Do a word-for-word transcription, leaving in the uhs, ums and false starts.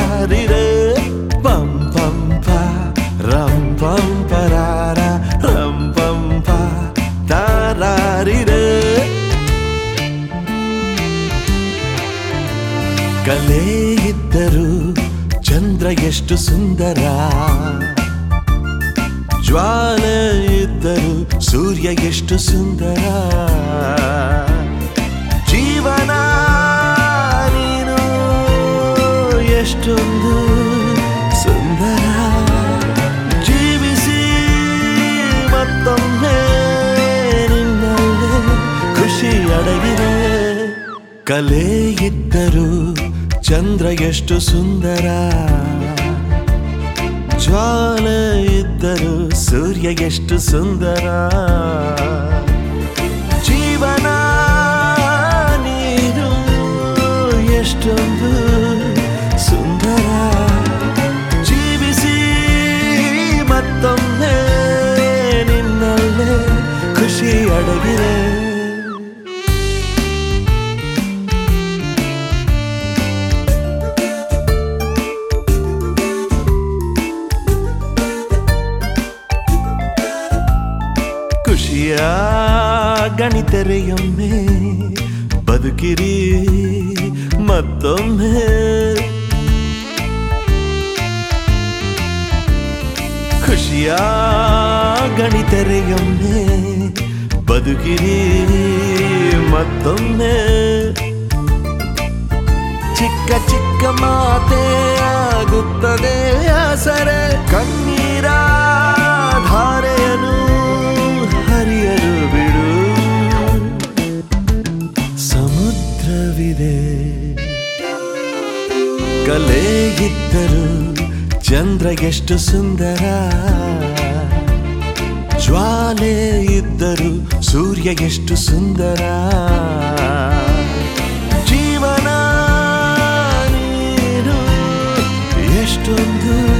ರಿರೆ ಪಂ ಪಂ ಪ ರಂ ಪಂ ಪರಾರ ರಂ ಪಂ ಪ ತಾರಾರಿರೆ ಕಲೆ ಇದ್ದರು ಚಂದ್ರ ಎಷ್ಟು ಸುಂದರ ಜ್ವಾಲೆ ಇದ್ದರು ಸೂರ್ಯ ಎಷ್ಟು ಸುಂದರ ಜೀವನ ನೀನು ಎಷ್ಟೊಂದು ಸುಂದರ ಜೀವಿಸಿ ಮತ್ತೊಮ್ಮೆ ನಿನ್ನಲ್ಲೇ ಖುಷಿ ಅಡಗಿದೆ ಕಲೆ ಇದ್ದರು ಚಂದ್ರ ಎಷ್ಟು ಸುಂದರ ಜ್ವಾಲೆ ಇದ್ದರು ಸೂರ್ಯ ಎಷ್ಟು ಸುಂದರ ಜೀವನ ನೀನು ಎಷ್ಟೊಂದು ಸುಂದರ ಜೀವಿಸಿ ಮತ್ತೊಮ್ಮೆ ನಿನ್ನಲ್ಲೇ ಖುಷಿ ಅಡಗಿದೆ ಖುಷಿಯ ಗಣಿತರೆಯೊಮ್ಮೆ ಬದುಕಿರಿ ಮತ್ತೊಮ್ಮೆ ಖುಷಿಯ ಗಣಿತರೆಯೊಮ್ಮೆ ಬದುಕಿರಿ ಮತ್ತೊಮ್ಮೆ ಚಿಕ್ಕ ಚಿಕ್ಕ ಮಾತೆ ಆಗುತ್ತದೆ ಆಸರೆ ಕಣ್ಣೀರ ಧಾರೆಯನು ಹರಿಯಲು ಬಿಡು ಸಮುದ್ರವಿದೆ ಕಲೆ ಇದ್ದರು ಚಂದ್ರ ಎಷ್ಟು ಸುಂದರ ಜ್ವಾಲೆ ಇದ್ದರು ಸೂರ್ಯ ಎಷ್ಟು ಸುಂದರ ಜೀವನ ನೀನು ಎಷ್ಟೊಂದು